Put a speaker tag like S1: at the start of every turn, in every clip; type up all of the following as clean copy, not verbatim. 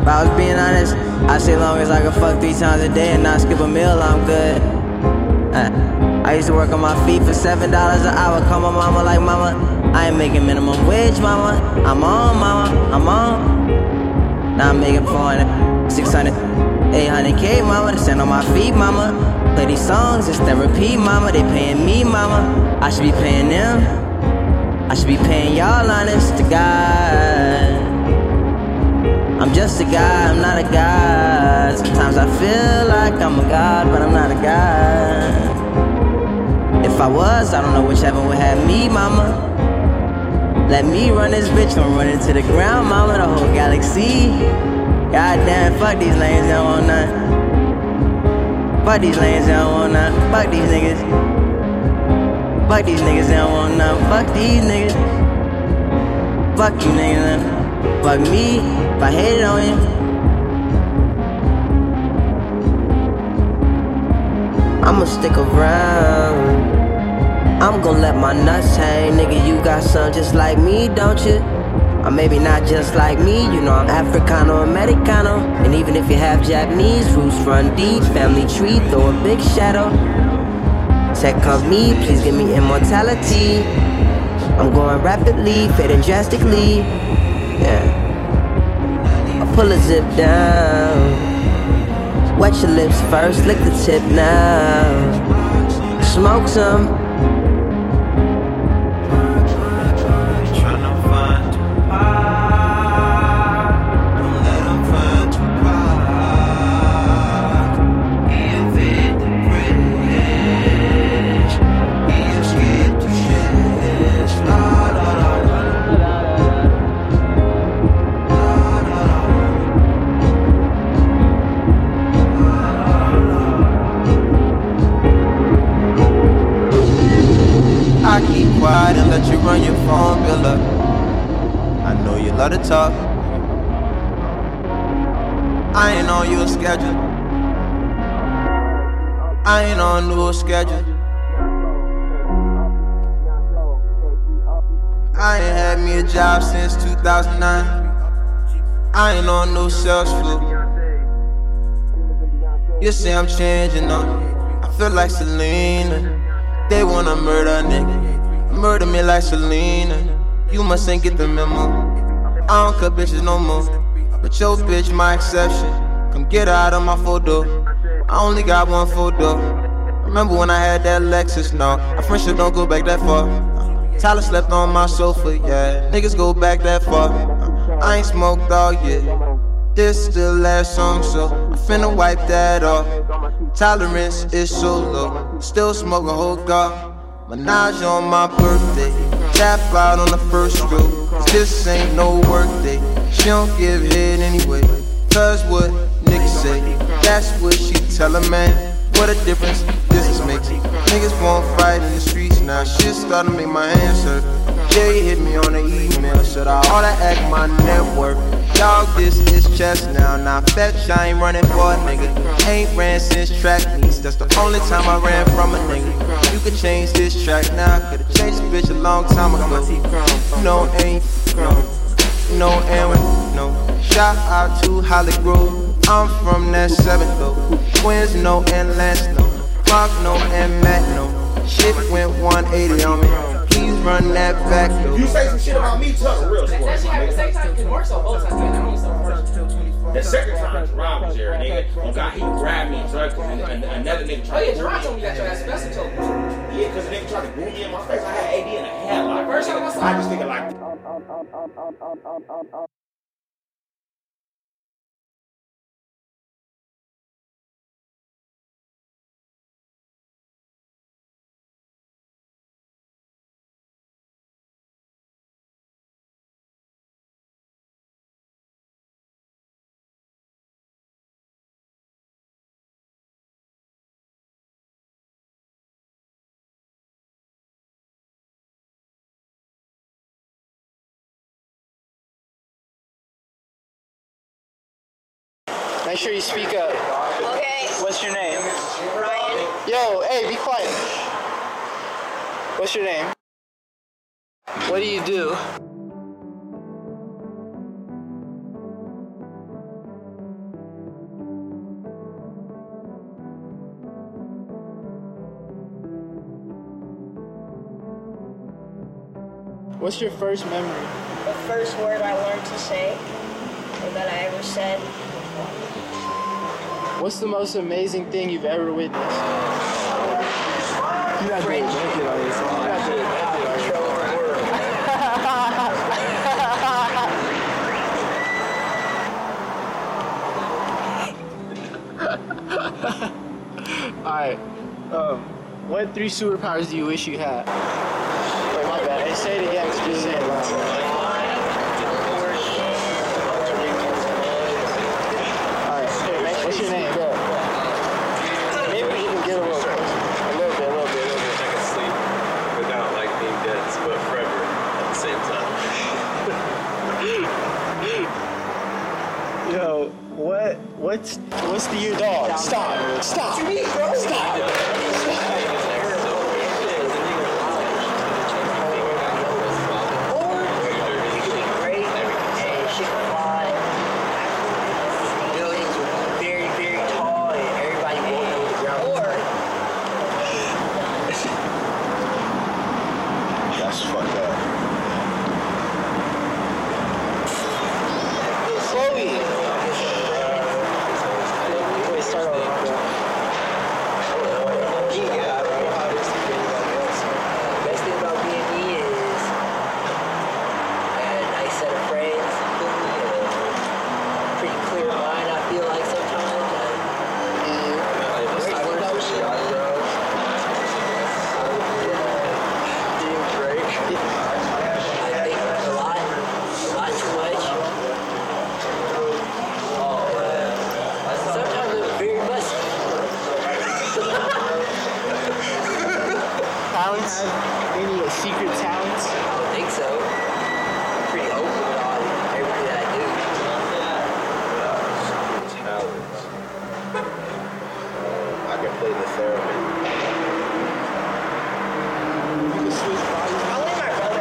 S1: If I was being honest, I say long as I can fuck 3 times a day and not skip a meal, I'm good. I used to work on my feet for $7 an hour. Call my mama like, mama, I ain't making minimum wage, mama. I'm on, mama, I'm on. Now I'm making 400, 600, 800K, mama, to stand on my feet, mama. Play these songs, it's therapy, mama. They paying me, mama. I should be paying them. I should be paying y'all, honest to God. I'm just a guy, I'm not a god. Sometimes I feel like I'm a god, but I'm not a god. If I was, I don't know which heaven would have me, mama. Let me run this bitch, I'm running to the ground, mama. The whole galaxy. Goddamn, fuck these lanes, they don't want none. Fuck these lanes, they don't want none. Fuck these niggas. Fuck these niggas, they don't want none. Fuck these niggas. Fuck you niggas. Fuck me, if I hated on you. I'ma stick around. I'm gon' let my nuts hang. Nigga, you got some just like me, don't you? Or maybe not just like me, you know I'm Africano, Americano. And even if you have Japanese roots, run deep, family tree, throw a big shadow. Tech company, please give me immortality. I'm going rapidly, fading drastically. Yeah. I pull a zip down. Wet your lips first, lick the tip now. Smoke some.
S2: I keep quiet and let you run your phone bill up. I know you love to talk. I ain't on your schedule. I ain't on no schedule. I ain't had me a job since 2009. I ain't on no sales floor. You say I'm changing up. I feel like Selena. They wanna murder a nigga. Murder me like Selena. You must ain't get the memo. I don't cut bitches no more. But your bitch my exception. Come get her out of my photo. I only got one photo. Remember when I had that Lexus? No, our friendship don't go back that far. Tyler slept on my sofa, yeah. Niggas go back that far. I ain't smoked all yet. This the last song, so I finna wipe that off. Tolerance is so low. Still smoke a whole gar. Menage on my birthday. Tap out on the first stroke. This ain't no work day. She don't give head anyway. Cause what niggas say, that's what she tell a man. What a difference this makes. Niggas won't fight in the streets now. Shit starting to make my hands hurt. Jay hit me on the email. Should I oughta act my network? Dog, this is chess now. Now fetch, I ain't running for a nigga. Ain't ran since track meets. That's the only time I ran from a nigga. You could change this track now. Could've changed this bitch a long time ago. No, ain't, no, and no. Shout out to Holly Grove. I'm from that 7th though. Twins, no, and Lance, no. Mark, no, and Matt, no. Shit went 180 on me. Please run that back though.
S3: You say some shit about me, Tucker, real sport. That shit happened the same time, because Mark saw both times. The second time, Jerron was there, nigga. Oh God, he grabbed me and drugged me, and another nigga tried to boo me. Jerron told me that your ass asbestos. Yeah, because the nigga tried to boo me in my face. I had AD in a headlock. First time I saw, I just thinking like.
S4: Make sure you speak up.
S5: Okay.
S4: What's your name?
S5: Ryan.
S4: Yo, hey, be quiet. What's your name? What do you do? What's your first memory?
S5: The first word I learned to say, or that I ever said.
S4: What's the most amazing thing you've ever witnessed? You're not doing it. You're not doing it. Alright. What 3 superpowers do you wish you had? Wait, my bad. Hey, say it again. Just say it loud. Alright, what's your name? Maybe you can get a little bit. A little bit.
S6: I can sleep without like being dead, but forever at the same time.
S4: Yo, what's the your dog? Stop. Stop.
S6: That's fucked up.
S4: Chloe. Wait, start over.
S7: Best thing about being me is I had a nice set of friends, pretty clear mind. I feel like sometimes. I think a lot too much. Sometimes I'm very musty.
S4: Talents? Any secret talents?
S7: I don't think so. I'm pretty open about everything that I do.
S6: Talents. I can play the theremin.
S4: You can switch bodies.
S5: Only my brother.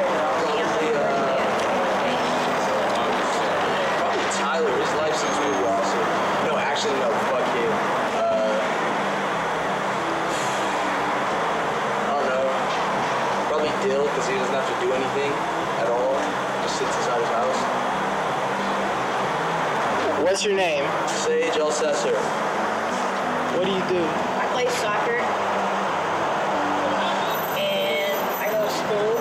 S6: Probably Tyler. His life seems really awesome. No, actually, no. Fuck him. I don't know. Probably Dill, because he doesn't have to do anything at all. Just sits inside his house.
S4: What's your name?
S6: Sage Elsesser.
S4: What do you do?
S5: I play soccer. And I go to school.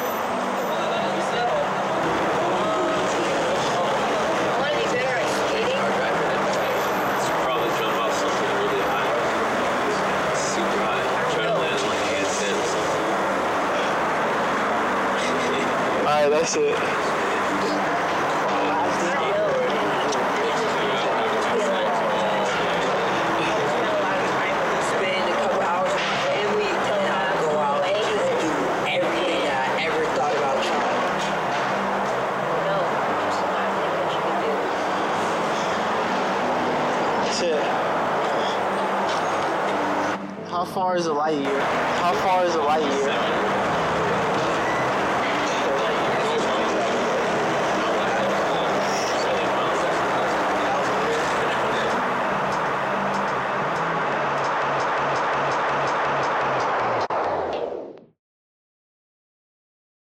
S5: I want to be better at skating.
S6: Probably jump off something really high. Super high. Try to land like handstand or something.
S4: Alright, that's it.
S7: Spend a couple hours with my family and I go out and do everything that I ever thought about trying.
S5: No, it's not thing that you can do.
S4: That's it. How far is a light year? How far is a light year?